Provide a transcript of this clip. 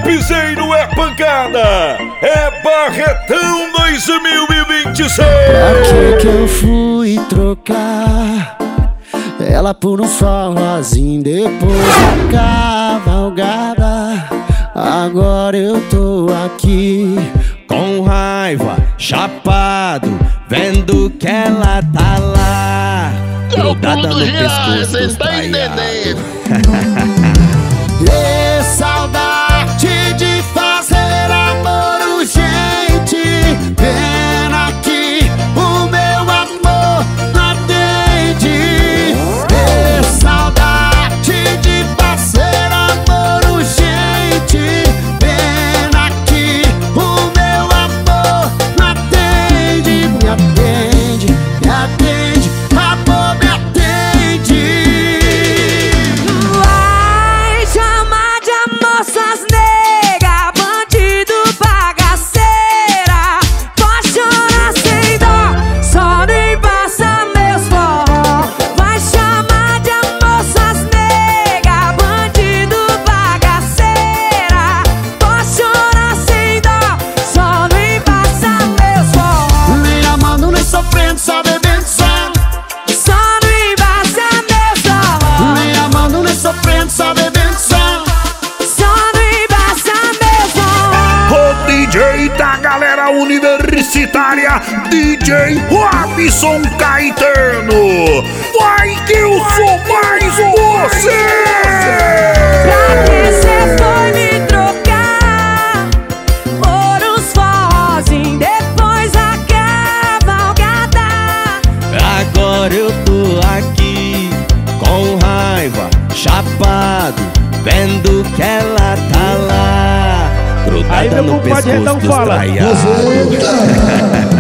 piseiro é pancada, é Barretão 2026. Pra que eu fui trocar ela por um forrozinho depois da cavalgada? Agora eu tô aqui com raiva, chapado, vendo que ela tá lá, grudada no pescoço cê tá entendendo? E saudade de fazer amor urgente, pena que o meu amor não atende. E saudade de fazer amor urgente, pena que o meu amor não atende. Me atende, me atende, amor me atende. Vai chamar de moças nega, bandido, bagaceira. Pode chorar sem dó, só nem passa meus forró. Vai chamar de moças nega, bandido, bagaceira. Pode chorar sem dó, só nem passa meus forró. Nem amando, nem sofrendo, só bebendo só. Só nem passa meus forró. Nem amando, nem sofrendo, só bebendo só. Só nem passa meus forró. O DJ da galera universitária, DJ Robson Caetano. Vai que eu sou mais você! Pra que cê foi me trocar por uns forrozinhos depois da cavalgada? Agora eu tô aqui com raiva, chapado, vendo que ela tá lá, grudada no pescoço dos traiados.